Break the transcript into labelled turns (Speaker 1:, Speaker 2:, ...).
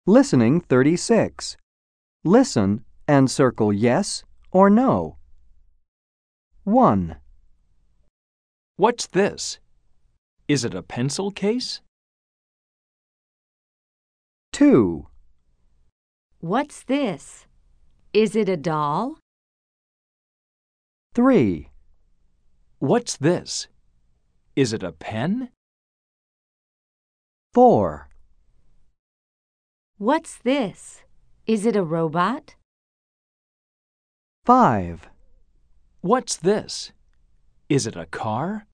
Speaker 1: Listening 36. Listen and circle yes or no. 1,
Speaker 2: What's this? Is it a pencil case?
Speaker 1: 2,
Speaker 3: What's this? Is it a doll?
Speaker 1: 3,
Speaker 2: What's this? Is it a pen?
Speaker 1: 4,
Speaker 3: What's this? Is it a robot?
Speaker 1: 5,
Speaker 2: What's this? Is it a car?